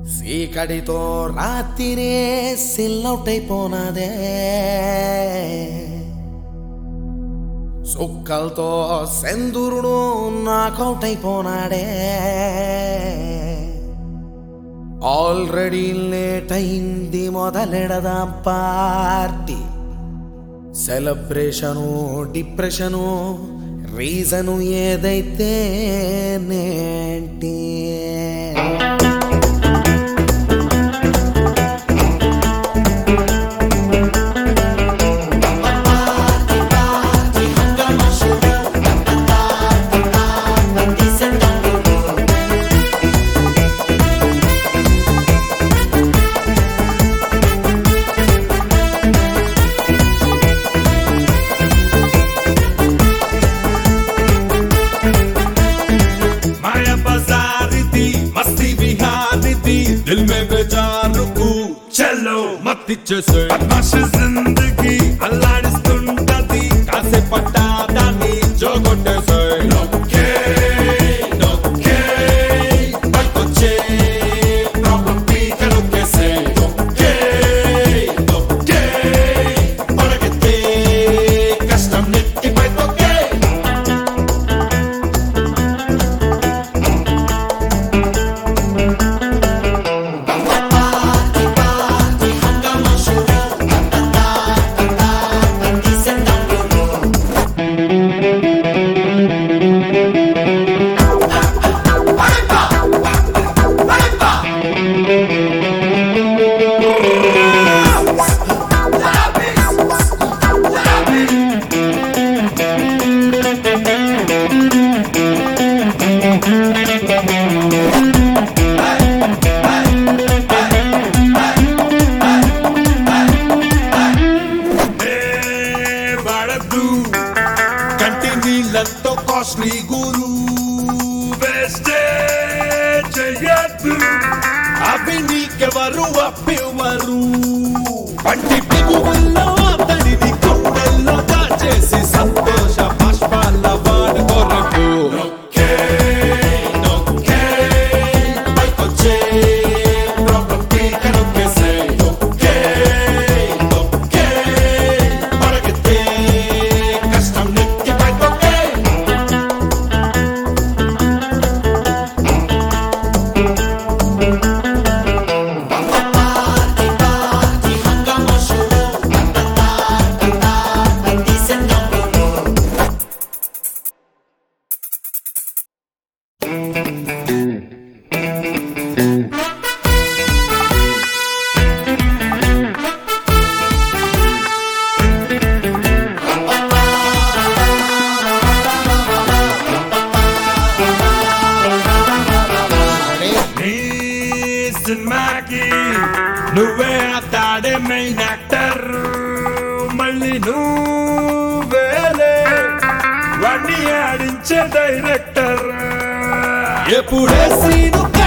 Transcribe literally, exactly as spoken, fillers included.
సీకడితో రాత్రిరే సిల్లౌట్ అయిపోనాదే సుక్కలతో సెందురుడు నాకౌట్ అయిపోనాడే ఆల్రెడీ లేట్ అయింది మొదలెడదాం పార్టీ సెలబ్రేషను డిప్రెషను రీజను ఏదైతే నేంటి दिल में बेजारुకు చలో మత్తిచ్చేసే బద్మాషి జిందగీ అల్లాడిస్తుంటది కాసే పట్టాదాన్ని జోగొట్టేసే నొక్కే నొక్కే పట్టుకొచ్చే ప్రాబ్లం పీక నొక్కేసే నొక్కే నొక్కే పడగెత్తే కష్టం నెట్టిపై తొక్కే కంటినీళ్ళతో కాస్ట్లీ గురు వేస్తే చెయ్యద్దు అవి నీకెవరు అప్పెవరు పంటి పిగువల్లో అతడిని కొండల్లో దాచేసి సంతోష బాష్పాల వాడి కొరకు నొక్కే నొక్కే పైకొచ్చే ప్రాబ్లం పీక నొక్కేసే నొక్కే నొక్కే పడగెత్తే కష్టం నెక్కి పై తొక్కే సినిమాకి నువ్వే అతాడే మెయిన్ యాక్టర్ మళ్ళీ నువ్వేలే వాణ్ణి ఆడించే డైరెక్టర్ ఎప్పుడే సీను